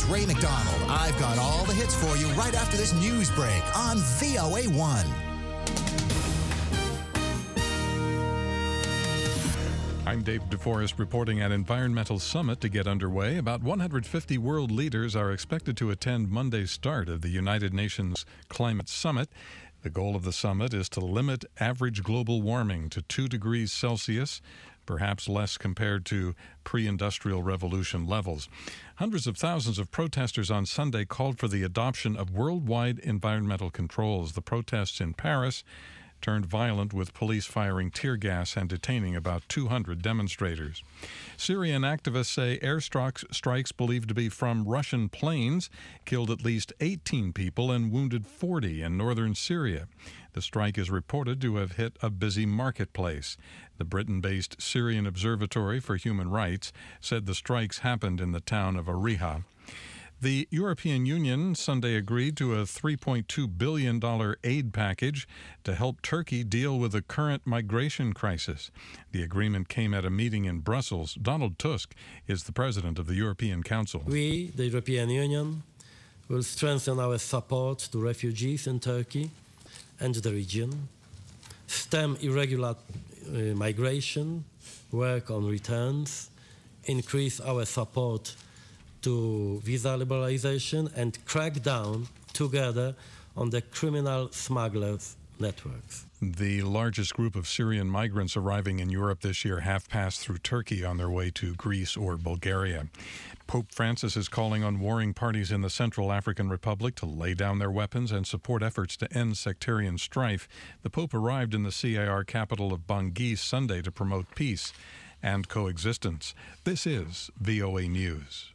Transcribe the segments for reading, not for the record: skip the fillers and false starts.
Ray McDonald. I've got all the hits for you right after this news break on VOA1. I'm Dave DeForest reporting at Environmental Summit to get underway. About 150 world leaders are expected to attend Monday's start of the United Nations Climate Summit. The goal of the summit is to limit average global warming to 2 degrees Celsius, perhaps less compared to pre-industrial revolution levels. Hundreds of thousands of protesters on Sunday called for the adoption of worldwide environmental controls. The protests in Paris turned violent, with police firing tear gas and detaining about 200 demonstrators. Syrian activists say airstrikes believed to be from Russian planes killed at least 18 people and wounded 40 in northern Syria. The strike is reported to have hit a busy marketplace. The Britain-based Syrian Observatory for Human Rights said the strikes happened in the town of Ariha. The European Union Sunday agreed to a $3.2 billion aid package to help Turkey deal with the current migration crisis. The agreement came at a meeting in Brussels. Donald Tusk is the president of the European Council. We, the European Union, will strengthen our support to refugees in Turkey and the region, stem irregular migration, work on returns, increase our support to visa liberalization, and crack down together on the criminal smugglers' networks. The largest group of Syrian migrants arriving in Europe this year have passed through Turkey on their way to Greece or Bulgaria. Pope Francis is calling on warring parties in the Central African Republic to lay down their weapons and support efforts to end sectarian strife. The Pope arrived in the CAR capital of Bangui Sunday to promote peace and coexistence. This is VOA News.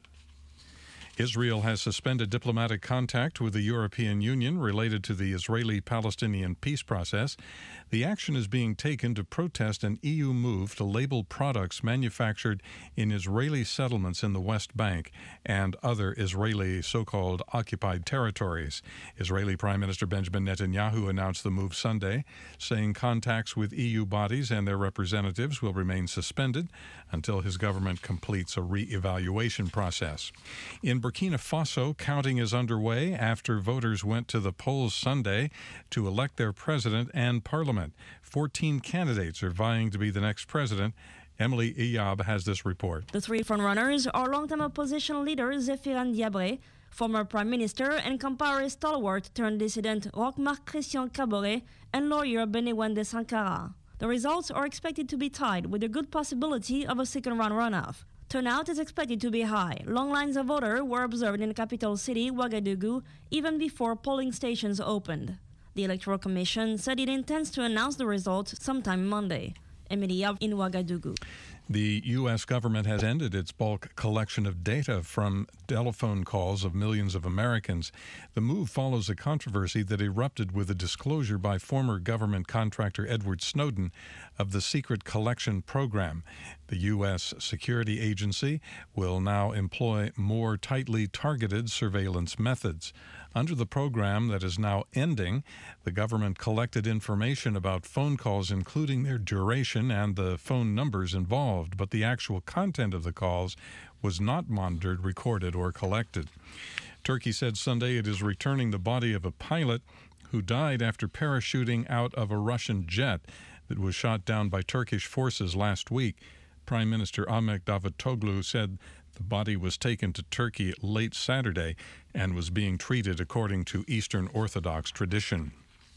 Israel has suspended diplomatic contact with the European Union related to the Israeli-Palestinian peace process. The action is being taken to protest an EU move to label products manufactured in Israeli settlements in the West Bank and other Israeli so-called occupied territories. Israeli Prime Minister Benjamin Netanyahu announced the move Sunday, saying contacts with EU bodies and their representatives will remain suspended until his government completes a re-evaluation process. In Burkina Faso, counting is underway after voters went to the polls Sunday to elect their president and parliament. 14 candidates are vying to be the next president. Emily Iyab has this report. The three frontrunners are longtime opposition leader Zéphirin Diabré, former prime minister and Compaoré stalwart turned dissident Roch-Marc Christian Kaboré, and lawyer Benewen Sankara. The results are expected to be tied, with a good possibility of a second-round runoff. Turnout is expected to be high. Long lines of voters were observed in the capital city, Ouagadougou, even before polling stations opened. The Electoral Commission said it intends to announce the results sometime Monday. Emilia in Ouagadougou. The U.S. government has ended its bulk collection of data from telephone calls of millions of Americans. The move follows a controversy that erupted with a disclosure by former government contractor Edward Snowden of the secret collection program. The U.S. security agency will now employ more tightly targeted surveillance methods. Under the program that is now ending, the government collected information about phone calls, including their duration and the phone numbers involved, but the actual content of the calls was not monitored, recorded, or collected. Turkey said Sunday it is returning the body of a pilot who died after parachuting out of a Russian jet that was shot down by Turkish forces last week. Prime Minister Ahmet Davutoglu said the body was taken to Turkey late Saturday and was being treated according to Eastern Orthodox tradition.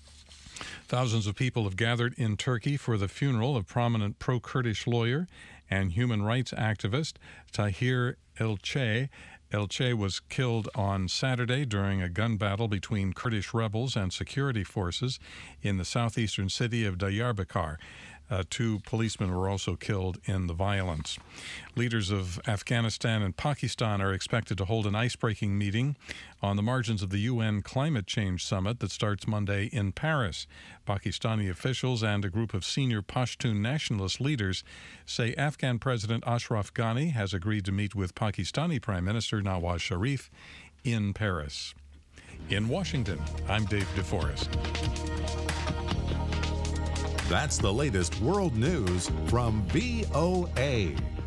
Thousands of people have gathered in Turkey for the funeral of prominent pro-Kurdish lawyer and human rights activist Tahir Elçe. Elçe was killed on Saturday during a gun battle between Kurdish rebels and security forces in the southeastern city of Diyarbakir. 2 policemen were also killed in the violence. Leaders of Afghanistan and Pakistan are expected to hold an ice-breaking meeting on the margins of the UN Climate Change Summit that starts Monday in Paris. Pakistani officials and a group of senior Pashtun nationalist leaders say Afghan President Ashraf Ghani has agreed to meet with Pakistani Prime Minister Nawaz Sharif in Paris. In Washington, I'm Dave DeForest. That's the latest world news from VOA.